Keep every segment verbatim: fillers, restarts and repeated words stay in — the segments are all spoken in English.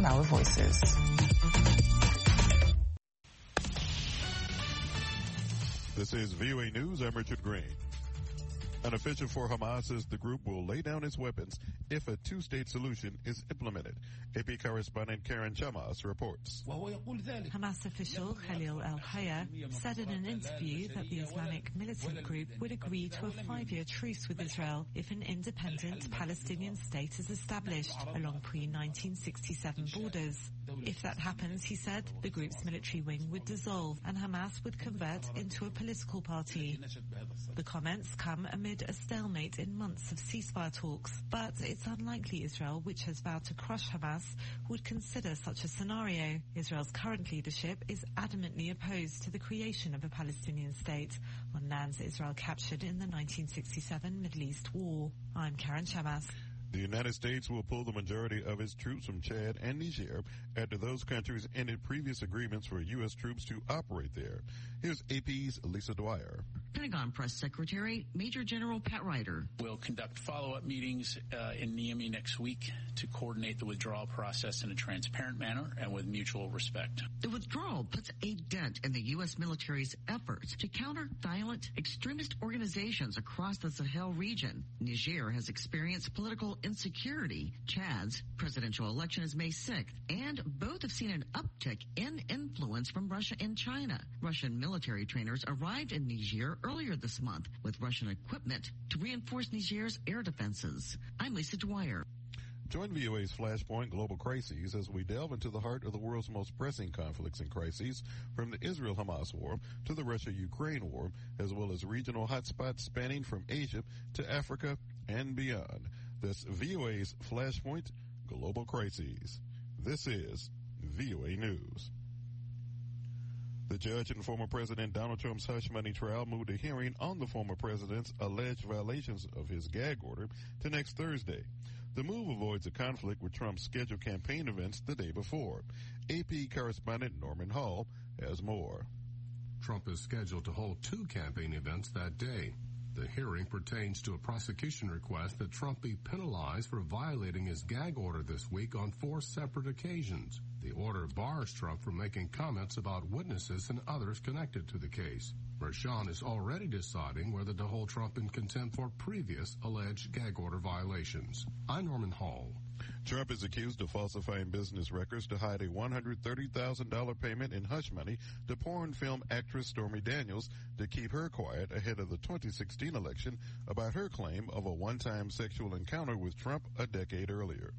on our voices. This is V O A News. I'm Richard Green. An official for Hamas says the group will lay down its weapons if a two-state solution is implemented. A P correspondent Karen Chamas reports. Hamas official Khalil al-Hayya said in an interview that the Islamic militant group would agree to a five-year truce with Israel if an independent Palestinian state is established along pre nineteen sixty-seven borders. If that happens, he said, the group's military wing would dissolve and Hamas would convert into a political party. The comments come amid a stalemate in months of ceasefire talks, but it's unlikely Israel, which has vowed to crush Hamas, would consider such a scenario. Israel's current leadership is adamantly opposed to the creation of a Palestinian state on lands Israel captured in the nineteen sixty-seven Middle East War. I'm Karen Chamas. The United States will pull the majority of its troops from Chad and Niger after those countries ended previous agreements for U S troops to operate there. Here's A P's Lisa Dwyer. Pentagon Press Secretary Major General Pat Ryder. We'll conduct follow-up meetings uh, in Niamey next week to coordinate the withdrawal process in a transparent manner and with mutual respect. The withdrawal puts a dent in the U S military's efforts to counter violent extremist organizations across the Sahel region. Niger has experienced political insecurity. Chad's presidential election is May sixth, and both have seen an uptick in influence from Russia and China. Russian military trainers arrived in Niger earlier this month with Russian equipment to reinforce Niger's air defenses. I'm Lisa Dwyer. Join V O A's Flashpoint Global Crises as we delve into the heart of the world's most pressing conflicts and crises, from the Israel-Hamas war to the Russia-Ukraine war, as well as regional hotspots spanning from Asia to Africa and beyond. That's V O A's Flashpoint Global Crises. This is V O A News. The judge in former President Donald Trump's hush money trial moved a hearing on the former president's alleged violations of his gag order to next Thursday. The move avoids a conflict with Trump's scheduled campaign events the day before. A P correspondent Norman Hall has more. Trump is scheduled to hold two campaign events that day. The hearing pertains to a prosecution request that Trump be penalized for violating his gag order this week on four separate occasions. The order bars Trump from making comments about witnesses and others connected to the case. Merchan is already deciding whether to hold Trump in contempt for previous alleged gag order violations. I'm Norman Hall. Trump is accused of falsifying business records to hide a one hundred thirty thousand dollars payment in hush money to porn film actress Stormy Daniels to keep her quiet ahead of the twenty sixteen election about her claim of a one-time sexual encounter with Trump a decade earlier.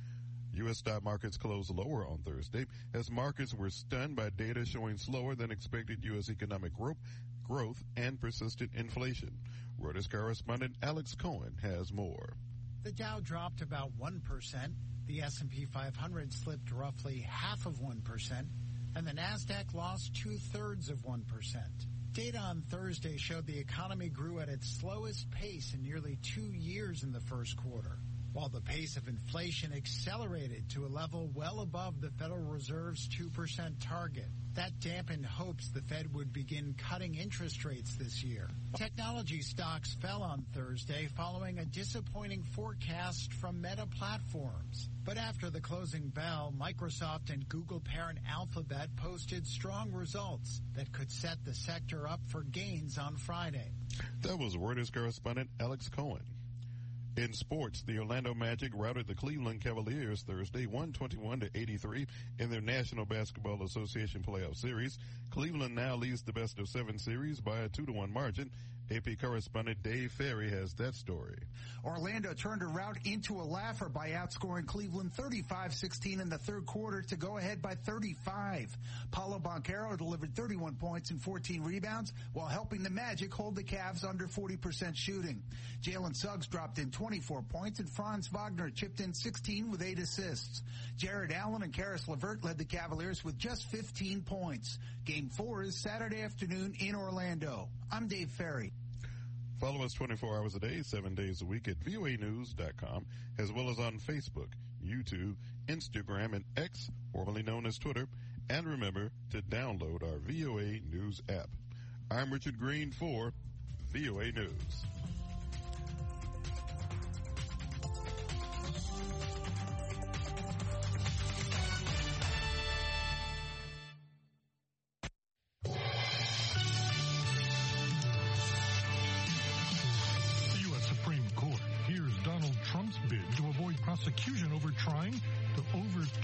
U S stock markets closed lower on Thursday as markets were stunned by data showing slower than expected U S economic growth, growth and persistent inflation. Reuters correspondent Alex Cohen has more. The Dow dropped about one percent, the S and P five hundred slipped roughly half of one percent, and the Nasdaq lost two-thirds of one percent. Data on Thursday showed the economy grew at its slowest pace in nearly two years in the first quarter, while the pace of inflation accelerated to a level well above the Federal Reserve's two percent target. That dampened hopes the Fed would begin cutting interest rates this year. Technology stocks fell on Thursday following a disappointing forecast from Meta Platforms. But after the closing bell, Microsoft and Google parent Alphabet posted strong results that could set the sector up for gains on Friday. That was Reuters correspondent Alex Cohen. In sports, the Orlando Magic routed the Cleveland Cavaliers Thursday one twenty-one to eighty-three in their National Basketball Association playoff series. Cleveland now leads the best of seven series by a two to one margin. A P correspondent Dave Ferry has that story. Orlando turned a rout into a laugher by outscoring Cleveland thirty-five sixteen in the third quarter to go ahead by thirty-five. Paulo Banchero delivered thirty-one points and fourteen rebounds while helping the Magic hold the Cavs under forty percent shooting. Jalen Suggs dropped in twenty-four points and Franz Wagner chipped in sixteen with eight assists. Jared Allen and Karis LeVert led the Cavaliers with just fifteen points. Game four is Saturday afternoon in Orlando. I'm Dave Ferry. Follow us twenty-four hours a day, seven days a week at V O A news dot com, as well as on Facebook, YouTube, Instagram, and X, formerly known as Twitter. And remember to download our V O A News app. I'm Richard Green for V O A News.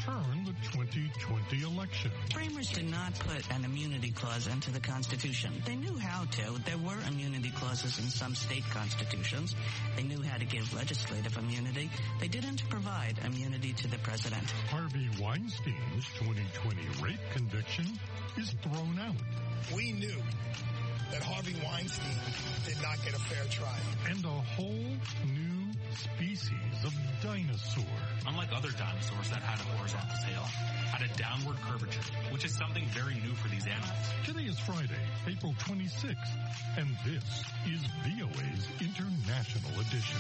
overturn the twenty twenty election. Framers did not put an immunity clause into the Constitution. They knew how to. There were immunity clauses in some state constitutions. They knew how to give legislative immunity. They didn't provide immunity to the president. Harvey Weinstein's twenty twenty rape conviction is thrown out. We knew that Harvey Weinstein did not get a fair trial. And a whole new species of dinosaur. Unlike other dinosaurs that had a horizontal tail, had a downward curvature, which is something very new for these animals. Today is Friday, April twenty-sixth, and this is V O A's International Edition.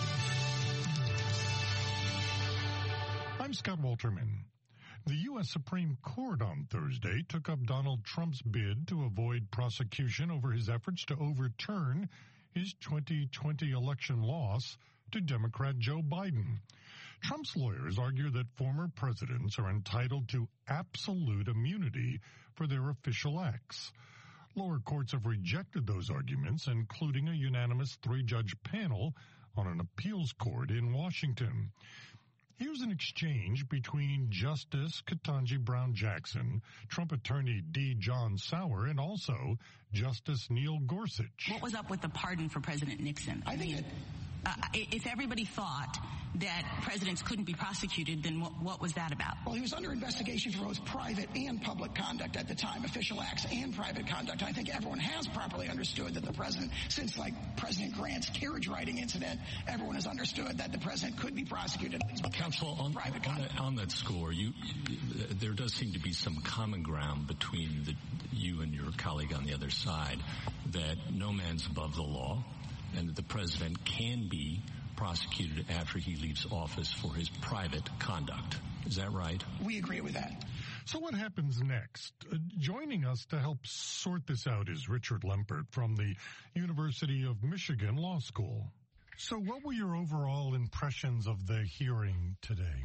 I'm Scott Walterman. The U S Supreme Court on Thursday took up Donald Trump's bid to avoid prosecution over his efforts to overturn his twenty twenty election loss to Democrat Joe Biden. Trump's lawyers argue that former presidents are entitled to absolute immunity for their official acts. Lower courts have rejected those arguments, including a unanimous three-judge panel on an appeals court in Washington. Here's an exchange between Justice Ketanji Brown Jackson, Trump attorney D. John Sauer, and also Justice Neil Gorsuch. What was up with the pardon for President Nixon? I think it... Uh, if everybody thought that presidents couldn't be prosecuted, then what, what was that about? Well, he was under investigation for both private and public conduct at the time, official acts and private conduct. I think everyone has properly understood that the president, since like President Grant's carriage riding incident, everyone has understood that the president could be prosecuted. Counsel, on, on, that, on that score, you, there does seem to be some common ground between the, you and your colleague on the other side that no man's above the law, and that the president can be prosecuted after he leaves office for his private conduct. Is that right? We agree with that. So what happens next? Uh, joining us to help sort this out is Richard Lempert from the University of Michigan Law School. So what were your overall impressions of the hearing today?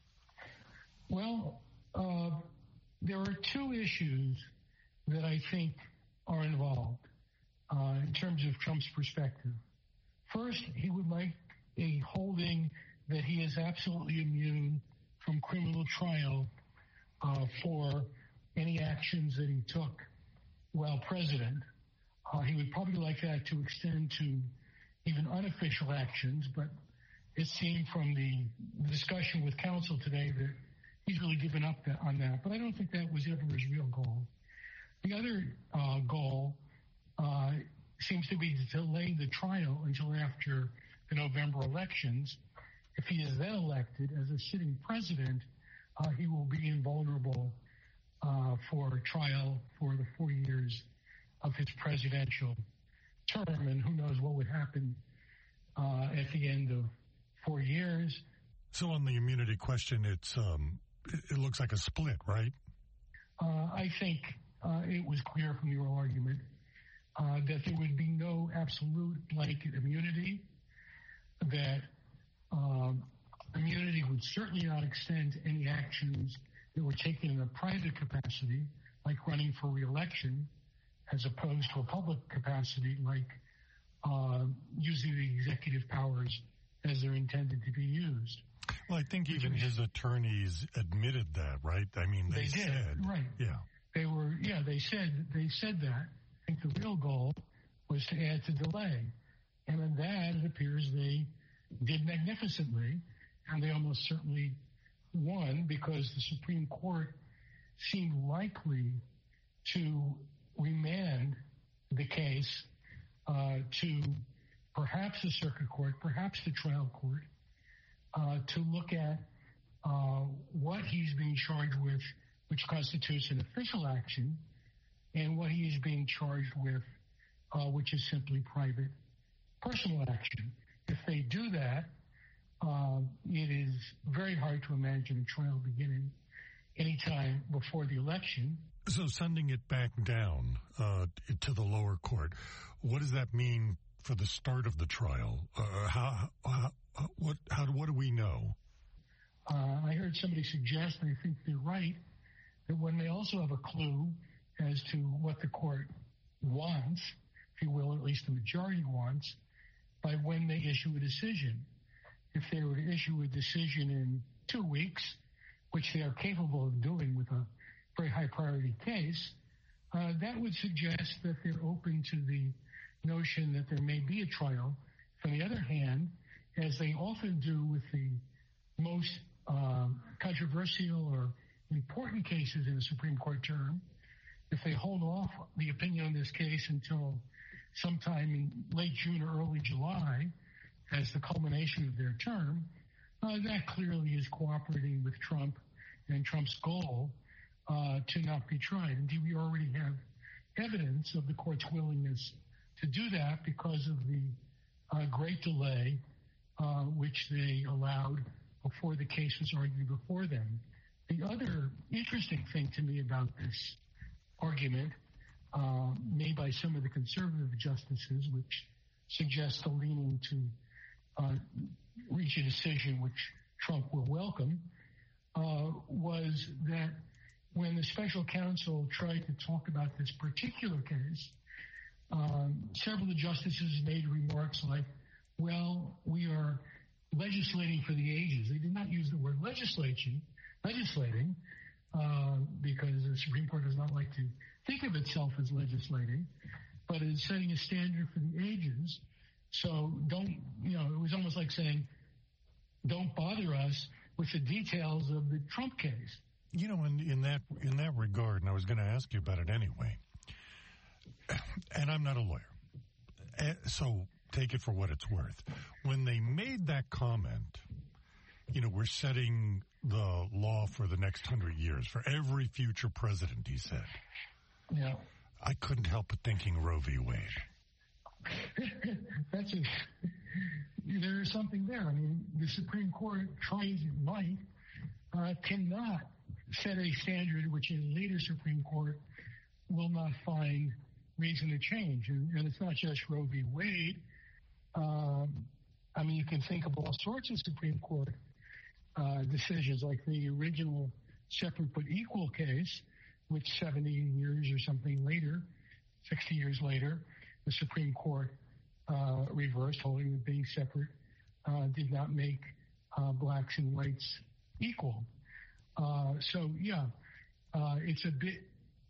Well, uh, there are two issues that I think are involved. Uh, in terms of Trump's perspective. First, he would like a holding that he is absolutely immune from criminal trial uh, for any actions that he took while president. Uh, he would probably like that to extend to even unofficial actions, but it seemed from the discussion with counsel today that he's really given up that, on that. But I don't think that was ever his real goal. The other uh, goal Uh, seems to be to delay the trial until after the November elections. If he is then elected as a sitting president, uh, he will be invulnerable uh, for trial for the four years of his presidential term, and who knows what would happen uh, at the end of four years. So on the immunity question, it's um, it looks like a split, right? Uh, I think uh, it was clear from the oral argument Uh, that there would be no absolute blanket immunity, that um, immunity would certainly not extend to any actions that were taken in a private capacity, like running for re-election, as opposed to a public capacity, like uh, using the executive powers as they're intended to be used. Well, I think even his attorneys admitted that, right? I mean, they, they did, said, right? Yeah, they were. Yeah, they said they said that. I think the real goal was to add to delay. And in that, it appears they did magnificently, and they almost certainly won because the Supreme Court seemed likely to remand the case uh, to perhaps the circuit court, perhaps the trial court, uh, to look at uh, what he's being charged with, which constitutes an official action, and what he is being charged with, uh, which is simply private personal action. If they do that, uh, it is very hard to imagine a trial beginning anytime before the election. So sending it back down uh, to the lower court, what does that mean for the start of the trial? Uh, how, how, what, how, what do we know? Uh, I heard somebody suggest, and I think they're right, that one may also have a clue as to what the court wants, if you will, or at least the majority wants, by when they issue a decision. If they were to issue a decision in two weeks, which they are capable of doing with a very high priority case, uh, that would suggest that they're open to the notion that there may be a trial. On the other hand, as they often do with the most uh, controversial or important cases in a Supreme Court term, if they hold off the opinion on this case until sometime in late June or early July as the culmination of their term, uh, that clearly is cooperating with Trump and Trump's goal uh, to not be tried. Indeed, we already have evidence of the court's willingness to do that because of the uh, great delay uh, which they allowed before the case was argued before them. The other interesting thing to me about this argument uh, made by some of the conservative justices, which suggests a leaning to uh, reach a decision which Trump will welcome, uh, was that when the special counsel tried to talk about this particular case, um, several of the justices made remarks like, well, we are legislating for the ages. They did not use the word legislating, legislating, uh, because the Supreme Court does not like to think of itself as legislating, but is setting a standard for the ages. So don't, you know, it was almost like saying, don't bother us with the details of the Trump case. You know, in, in that in that regard, and I was going to ask you about it anyway, and I'm not a lawyer, so take it for what it's worth. When they made that comment, you know, we're setting the law for the next hundred years, for every future president, he said. Yeah. I couldn't help but thinking Roe v. Wade. That's a, there is something there. I mean, the Supreme Court, tries it might, uh, cannot set a standard which a later Supreme Court will not find reason to change. And, and it's not just Roe v. Wade. Um, I mean, you can think of all sorts of Supreme Court uh, decisions, like the original separate but equal case, which seventy years or something later, sixty years later, the Supreme Court uh, reversed, holding that being separate uh, did not make uh, blacks and whites equal. Uh, so, yeah, uh, it's a bit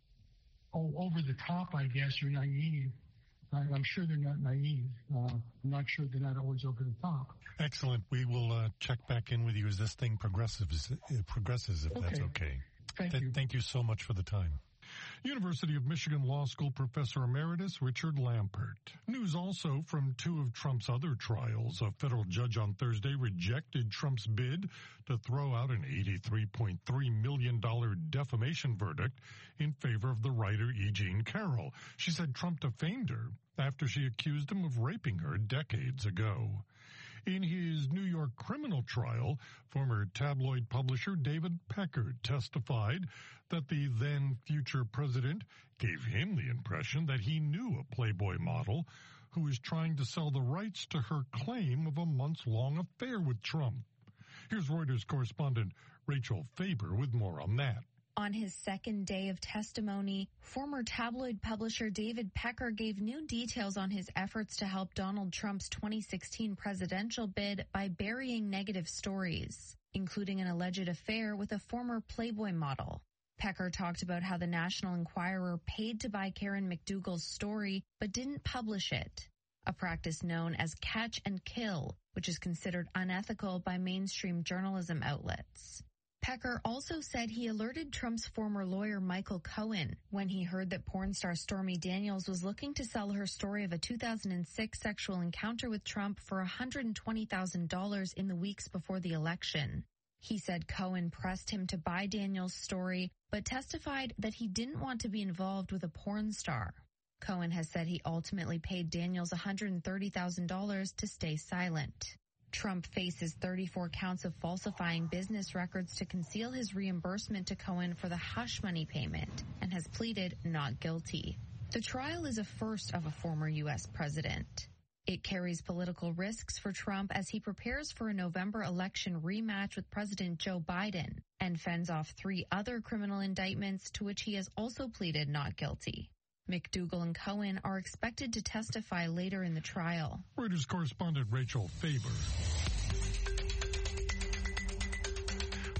oh, over the top, I guess, or naive. Uh, I'm sure they're not naive. Uh, I'm not sure they're not always over the top. Excellent. We will uh, check back in with you as this thing progresses, it progresses if okay. that's okay. Thank Th- you. Thank you so much for the time. University of Michigan Law School Professor Emeritus Richard Lampert. News also from two of Trump's other trials. A federal judge on Thursday rejected Trump's bid to throw out an eighty-three point three million dollars defamation verdict in favor of the writer E. Jean Carroll. She said Trump defamed her after she accused him of raping her decades ago. In his New York criminal trial, former tabloid publisher David Pecker testified that the then future president gave him the impression that he knew a Playboy model who was trying to sell the rights to her claim of a months-long affair with Trump. Here's Reuters correspondent Rachel Faber with more on that. On his second day of testimony, former tabloid publisher David Pecker gave new details on his efforts to help Donald Trump's twenty sixteen presidential bid by burying negative stories, including an alleged affair with a former Playboy model. Pecker talked about how the National Enquirer paid to buy Karen McDougal's story but didn't publish it, a practice known as catch and kill, which is considered unethical by mainstream journalism outlets. Pecker also said he alerted Trump's former lawyer Michael Cohen when he heard that porn star Stormy Daniels was looking to sell her story of a two thousand six sexual encounter with Trump for one hundred twenty thousand dollars in the weeks before the election. He said Cohen pressed him to buy Daniels' story, but testified that he didn't want to be involved with a porn star. Cohen has said he ultimately paid Daniels one hundred thirty thousand dollars to stay silent. Trump faces thirty-four counts of falsifying business records to conceal his reimbursement to Cohen for the hush money payment and has pleaded not guilty. The trial is a first of a former U S president. It carries political risks for Trump as he prepares for a November election rematch with President Joe Biden and fends off three other criminal indictments to which he has also pleaded not guilty. McDougal and Cohen are expected to testify later in the trial. Reuters correspondent Rachel Faber.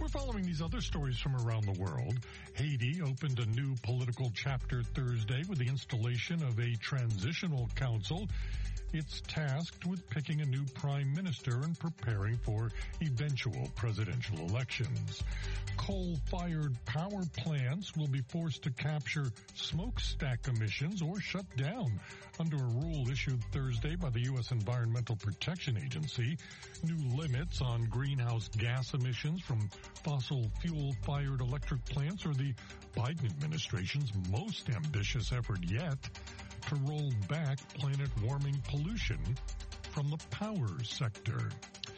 We're following these other stories from around the world. Haiti opened a new political chapter Thursday with the installation of a transitional council. It's tasked with picking a new prime minister and preparing for eventual presidential elections. Coal-fired power plants will be forced to capture smokestack emissions or shut down under a rule issued Thursday by the U S Environmental Protection Agency. New limits on greenhouse gas emissions from fossil fuel-fired electric plants are the Biden administration's most ambitious effort yet to roll back planet-warming pollution from the power sector.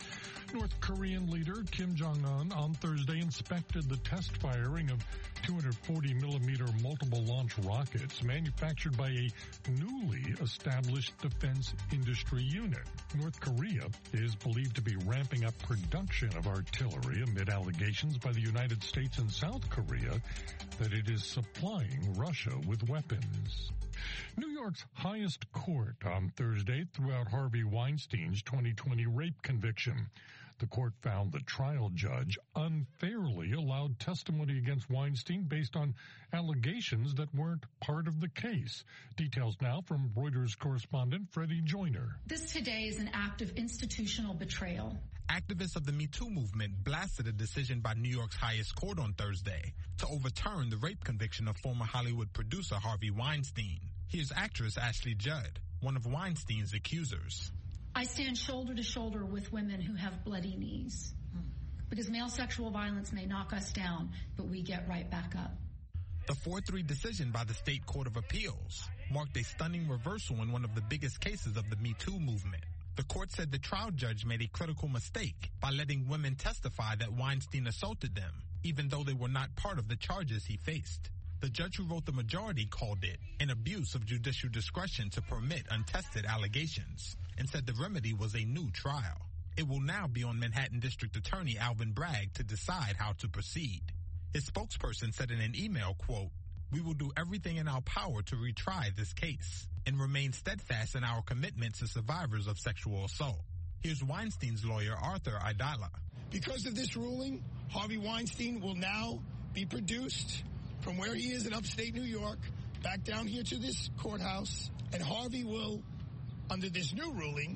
North Korean leader Kim Jong-un on Thursday inspected the test firing of two hundred forty millimeter multiple launch rockets manufactured by a newly established defense industry unit. North Korea is believed to be ramping up production of artillery amid allegations by the United States and South Korea that it is supplying Russia with weapons. New York's highest court on Thursday threw out Harvey Weinstein's twenty twenty rape conviction. The court found the trial judge unfairly allowed testimony against Weinstein based on allegations that weren't part of the case. Details now from Reuters correspondent Freddie Joyner. This today is an act of institutional betrayal. Activists of the Me Too movement blasted a decision by New York's highest court on Thursday to overturn the rape conviction of former Hollywood producer Harvey Weinstein. Here's actress Ashley Judd, one of Weinstein's accusers. I stand shoulder to shoulder with women who have bloody knees. Because male sexual violence may knock us down, but we get right back up. The four three decision by the State Court of Appeals marked a stunning reversal in one of the biggest cases of the Me Too movement. The court said the trial judge made a critical mistake by letting women testify that Weinstein assaulted them, even though they were not part of the charges he faced. The judge who wrote the majority called it an abuse of judicial discretion to permit untested allegations and said the remedy was a new trial. It will now be on Manhattan District Attorney Alvin Bragg to decide how to proceed. His spokesperson said in an email, quote, "We will do everything in our power to retry this case and remain steadfast in our commitment to survivors of sexual assault." Here's Weinstein's lawyer, Arthur Aidala. Because of this ruling, Harvey Weinstein will now be produced from where he is in upstate New York back down here to this courthouse, and Harvey will, under this new ruling,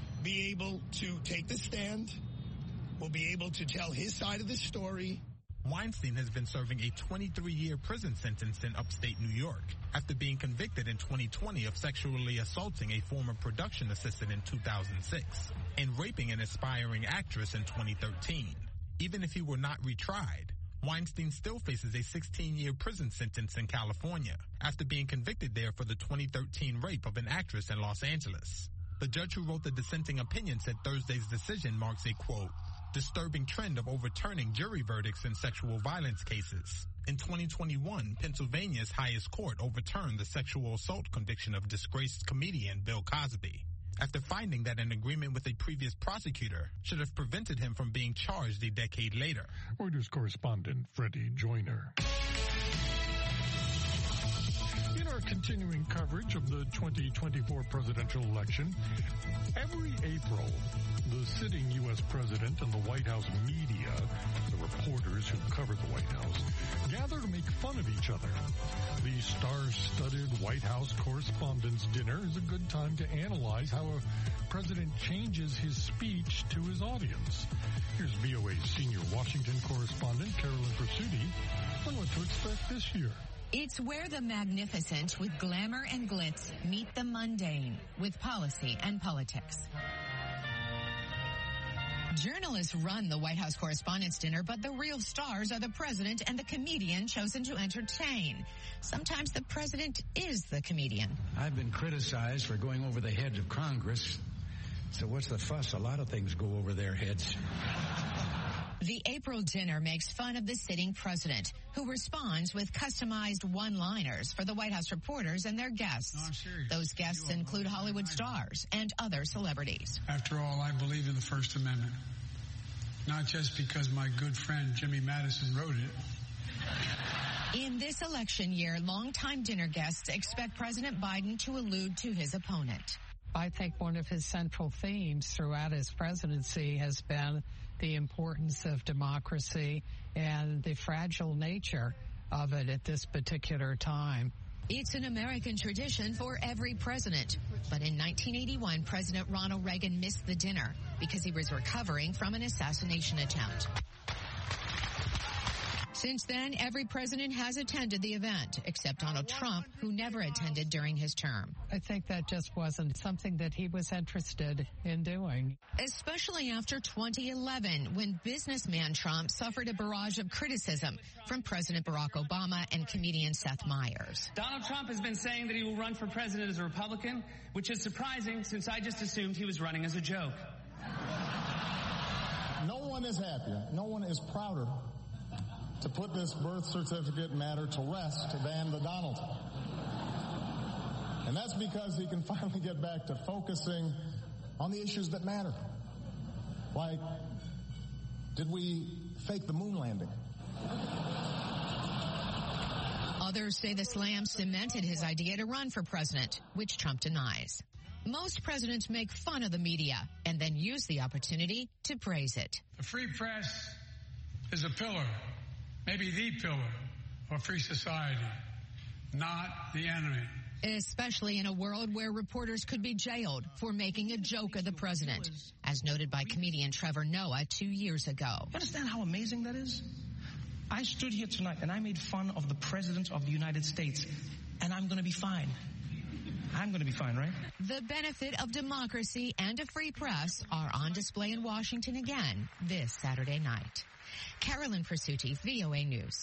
be able to take the stand, will be able to tell his side of the story. Weinstein has been serving a twenty-three year prison sentence in upstate New York after being convicted in twenty twenty of sexually assaulting a former production assistant in two thousand six and raping an aspiring actress in twenty thirteen. Even if he were not retried, Weinstein still faces a sixteen year prison sentence in California after being convicted there for the twenty thirteen rape of an actress in Los Angeles. The judge who wrote the dissenting opinion said Thursday's decision marks a, quote, disturbing trend of overturning jury verdicts in sexual violence cases. In twenty twenty-one, Pennsylvania's highest court overturned the sexual assault conviction of disgraced comedian Bill Cosby after finding that an agreement with a previous prosecutor should have prevented him from being charged a decade later. Reuters correspondent Freddie Joyner. In our continuing coverage of the twenty twenty-four presidential election, every April, the sitting U S president and the White House media, the reporters who cover the White House, gather to make fun of each other. The star-studded White House Correspondents' Dinner is a good time to analyze how a president changes his speech to his audience. Here's V O A's senior Washington correspondent, Carolyn Pursuti, on what to expect this year. It's where the magnificent with glamour and glitz meet the mundane with policy and politics. Journalists run the White House Correspondents' Dinner, but the real stars are the president and the comedian chosen to entertain. Sometimes the president is the comedian. I've been criticized for going over the heads of Congress. So what's the fuss? A lot of things go over their heads. The April dinner makes fun of the sitting president, who responds with customized one-liners for the White House reporters and their guests. No, sure. Those guests include Hollywood stars and other celebrities. After all, I believe in the First Amendment. Not just because my good friend Jimmy Madison wrote it. In this election year, longtime dinner guests expect President Biden to allude to his opponent. I think one of his central themes throughout his presidency has been the importance of democracy and the fragile nature of it at this particular time. It's an American tradition for every president. But in nineteen eighty-one, President Ronald Reagan missed the dinner because he was recovering from an assassination attempt. Since then, every president has attended the event, except Donald Trump, who never attended during his term. I think that just wasn't something that he was interested in doing. Especially after twenty eleven, when businessman Trump suffered a barrage of criticism from President Barack Obama and comedian Seth Meyers. Donald Trump has been saying that he will run for president as a Republican, which is surprising since I just assumed he was running as a joke. No one is happier, no one is prouder to put this birth certificate matter to rest than the Donald. And that's because he can finally get back to focusing on the issues that matter. Like, did we fake the moon landing? Others say the slam cemented his idea to run for president, which Trump denies. Most presidents make fun of the media and then use the opportunity to praise it. The free press is a pillar, maybe the pillar of free society, not the enemy. Especially in a world where reporters could be jailed for making a joke of the president, as noted by comedian Trevor Noah two years ago. You understand how amazing that is? I stood here tonight and I made fun of the President of the United States, and I'm going to be fine. I'm going to be fine, right? The benefit of democracy and a free press are on display in Washington again this Saturday night. Carolyn Persutti, V O A News.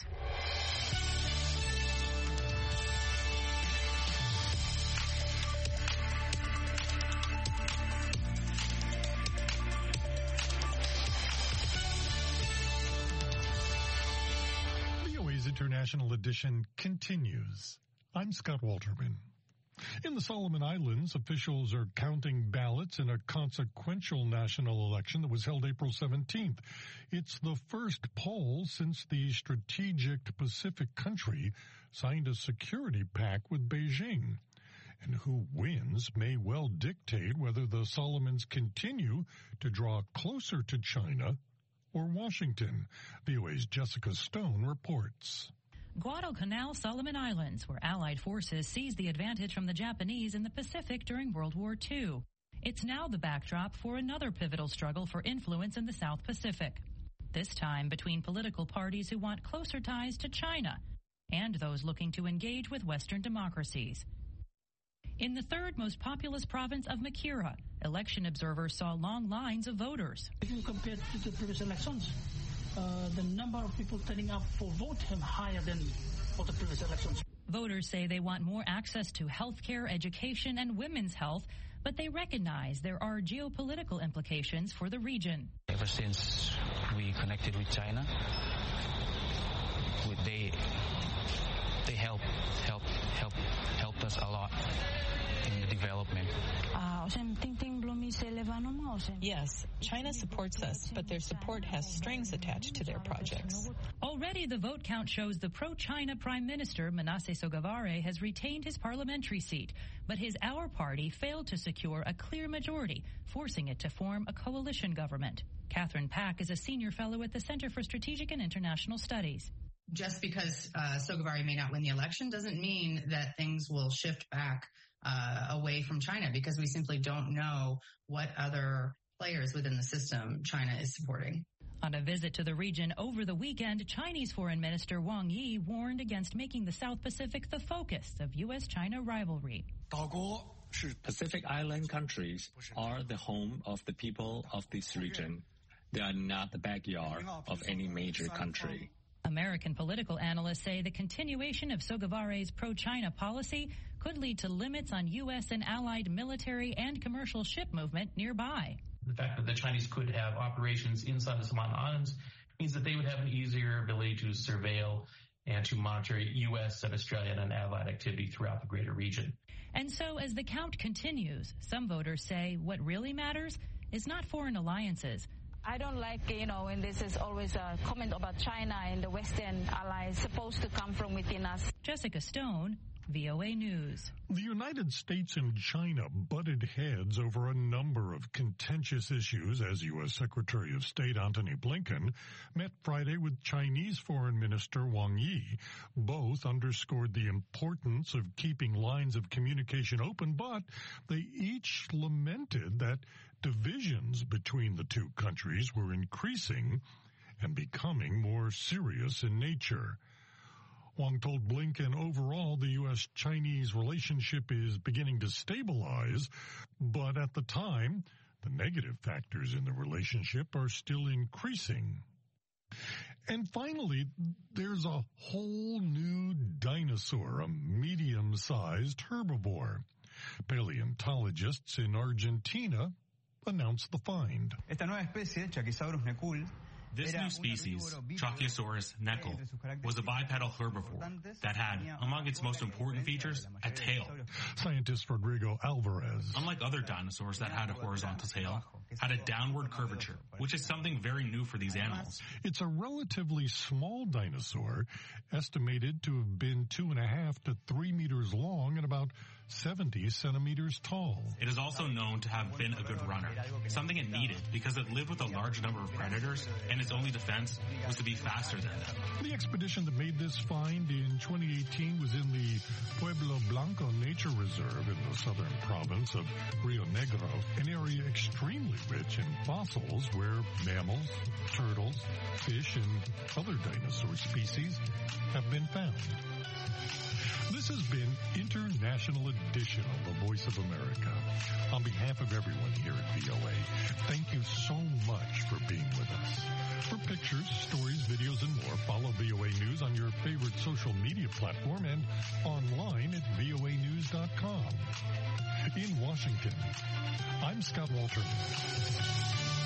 V O A's International Edition continues. I'm Scott Walterman. In the Solomon Islands, officials are counting ballots in a consequential national election that was held April seventeenth. It's the first poll since the strategic Pacific country signed a security pact with Beijing. And who wins may well dictate whether the Solomons continue to draw closer to China or Washington. V O A's Jessica Stone reports. Guadalcanal, Solomon Islands, where Allied forces seized the advantage from the Japanese in the Pacific during World War Two. It's now the backdrop for another pivotal struggle for influence in the South Pacific, this time between political parties who want closer ties to China and those looking to engage with Western democracies. In the third most populous province of Makira, election observers saw long lines of voters. Even compared to the previous elections, Uh, the number of people turning up for vote is higher than for the previous elections. Voters say they want more access to health care, education, and women's health, but they recognize there are geopolitical implications for the region. Ever since we connected with China, they they help help help helped us a lot in the development. Yes, China supports us, but their support has strings attached to their projects. Already the vote count shows the pro-China Prime Minister Manasseh Sogavare has retained his parliamentary seat, but his Our Party failed to secure a clear majority, forcing it to form a coalition government. Catherine Pack is a senior fellow at the Center for Strategic and International Studies. Just because uh, Sogavare may not win the election doesn't mean that things will shift back uh, away from China, because we simply don't know what other players within the system China is supporting. On a visit to the region over the weekend, Chinese Foreign Minister Wang Yi warned against making the South Pacific the focus of U S China rivalry. Pacific Island countries are the home of the people of this region. They are not the backyard of any major country. American political analysts say the continuation of Sogavare's pro-China policy could lead to limits on U S and allied military and commercial ship movement nearby. The fact that the Chinese could have operations inside the Solomon Islands means that they would have an easier ability to surveil and to monitor U S and Australian and allied activity throughout the greater region. And so as the count continues, some voters say what really matters is not foreign alliances. I don't like, you know, when this is always a comment about China and the Western allies supposed to come from within us. Jessica Stone, V O A News. The United States and China butted heads over a number of contentious issues as U S. Secretary of State Antony Blinken met Friday with Chinese Foreign Minister Wang Yi. Both underscored the importance of keeping lines of communication open, but they each lamented that divisions between the two countries were increasing and becoming more serious in nature. Wang told Blinken overall the U S Chinese relationship is beginning to stabilize, but at the time, the negative factors in the relationship are still increasing. And finally, there's a whole new dinosaur, a medium-sized herbivore. Paleontologists in Argentina announced the find. Esta nueva especie, Chaquisaurus necul, This new species, Chaquisaurus necul, was a bipedal herbivore that had, among its most important features, a tail. Scientist Rodrigo Alvarez. Unlike other dinosaurs that had a horizontal tail, had a downward curvature, which is something very new for these animals. It's a relatively small dinosaur, estimated to have been two and a half to three meters long and about seventy centimeters tall. It is also known to have been a good runner, something it needed because it lived with a large number of predators and its only defense was to be faster than them. The expedition that made this find in twenty eighteen was in the Pueblo Blanco Nature Reserve in the southern province of Rio Negro, an area extremely rich in fossils where mammals, turtles, fish, and other dinosaur species have been found. This has been International Edition of The Voice of America. On behalf of everyone here at V O A, thank you so much for being with us. For pictures, stories, videos, and more, follow V O A News on your favorite social media platform and online at V O A news dot com. In Washington, I'm Scott Walterman.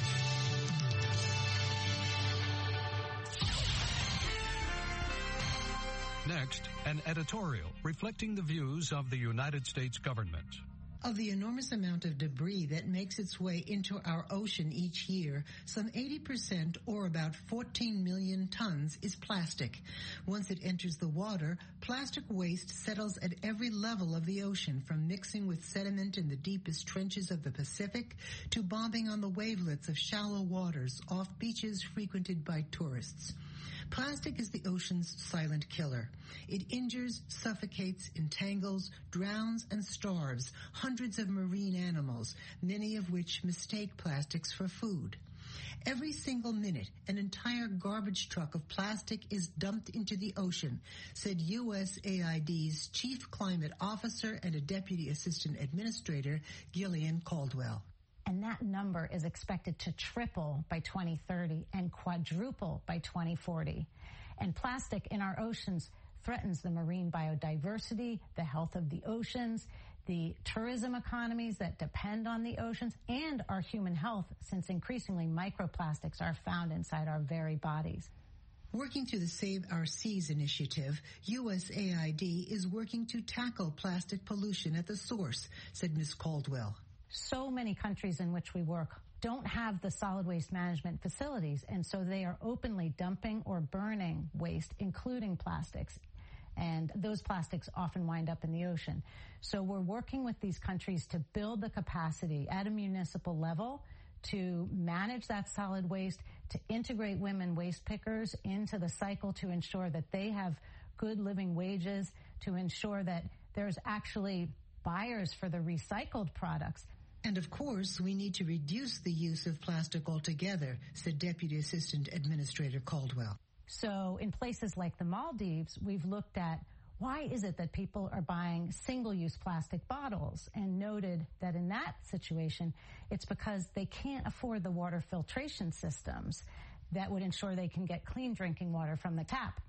Next, an editorial reflecting the views of the United States government. Of the enormous amount of debris that makes its way into our ocean each year, some eighty percent, or about fourteen million tons, is plastic. Once it enters the water, plastic waste settles at every level of the ocean, from mixing with sediment in the deepest trenches of the Pacific to bombing on the wavelets of shallow waters off beaches frequented by tourists. Plastic is the ocean's silent killer. It injures, suffocates, entangles, drowns, and starves hundreds of marine animals, many of which mistake plastics for food. Every single minute, an entire garbage truck of plastic is dumped into the ocean, said U S A I D's Chief Climate Officer and a Deputy Assistant Administrator, Gillian Caldwell. And that number is expected to triple by twenty thirty and quadruple by twenty forty. And plastic in our oceans threatens the marine biodiversity, the health of the oceans, the tourism economies that depend on the oceans, and our human health, since increasingly microplastics are found inside our very bodies. Working through the Save Our Seas initiative, U S A I D is working to tackle plastic pollution at the source, said Miz Caldwell. So many countries in which we work don't have the solid waste management facilities, and so they are openly dumping or burning waste, including plastics. And those plastics often wind up in the ocean. So we're working with these countries to build the capacity at a municipal level to manage that solid waste, to integrate women waste pickers into the cycle to ensure that they have good living wages, to ensure that there's actually buyers for the recycled products. And of course, we need to reduce the use of plastic altogether, said Deputy Assistant Administrator Caldwell. So in places like the Maldives, we've looked at why is it that people are buying single-use plastic bottles, and noted that in that situation, it's because they can't afford the water filtration systems that would ensure they can get clean drinking water from the tap.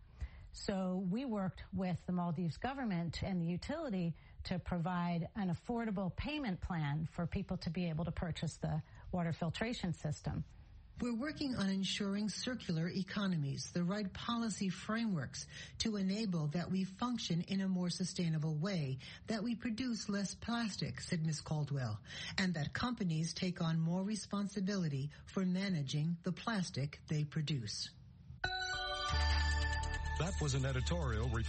So we worked with the Maldives government and the utility to provide an affordable payment plan for people to be able to purchase the water filtration system. We're working on ensuring circular economies, the right policy frameworks to enable that we function in a more sustainable way, that we produce less plastic, said Miz Caldwell, and that companies take on more responsibility for managing the plastic they produce. That was an editorial reflecting